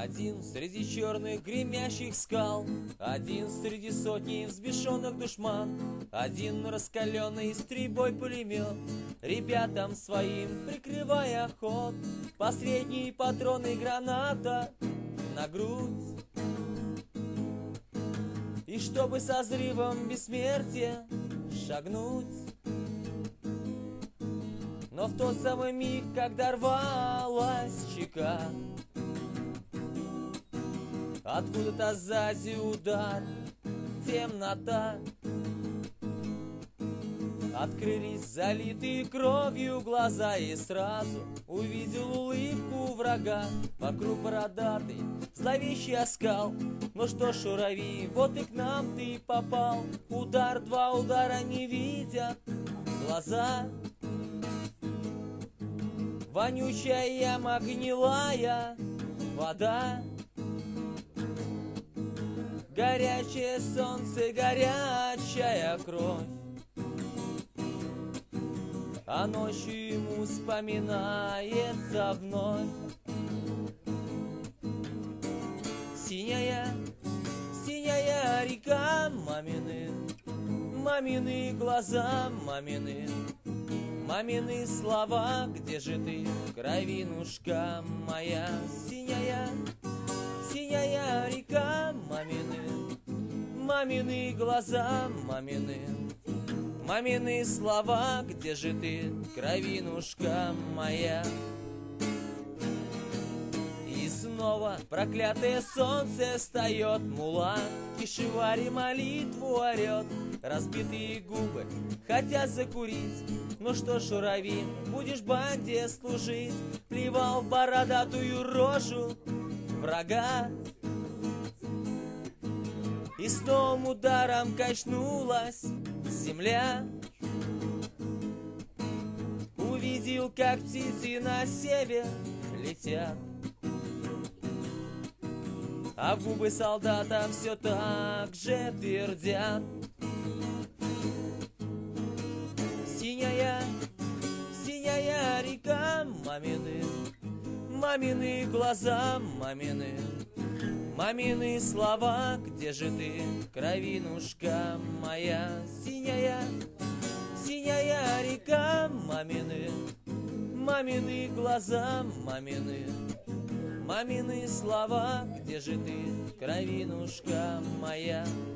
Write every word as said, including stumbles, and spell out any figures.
Один среди черных гремящих скал, один среди сотни взбешенных душман, один раскаленный стрельбой пулемет, ребятам своим прикрывая ход. Последние патроны граната на грудь. И чтобы со взрывом бессмертия шагнуть. Но в тот самый миг, когда рвалась чека, откуда-то сзади удар, темнота. Открылись залитые кровью глаза, и сразу увидел улыбку врага. Вокруг бородатый, зловещий оскал. Ну что ж, шурави, вот и к нам ты попал. Удар, два удара не видят глаза. Вонючая яма, гнилая вода. Горячее солнце, горячая кровь. А ночью ему вспоминается вновь синяя, синяя река мамины, мамины глаза мамины, мамины слова. Где же ты, кровинушка моя? Синяя, синяя река мамины, мамины глаза мамины, мамины слова. Где же ты, кровинушка моя? И снова проклятое солнце встает, мула Кишевари молитву орет. Разбитые губы хотят закурить. Ну что, шурави, будешь банде служить? Плевал в бородатую рожу врага. И с новым ударом качнулась земля. Увидел, как птицы на север летят, а губы солдата все так же твердят. Синяя, синяя река мамины, мамины глаза мамины, мамины слова. Где же ты, кровинушка моя? Синяя, синяя река мамины, мамины глаза мамины, мамины слова. Где же ты, кровинушка моя?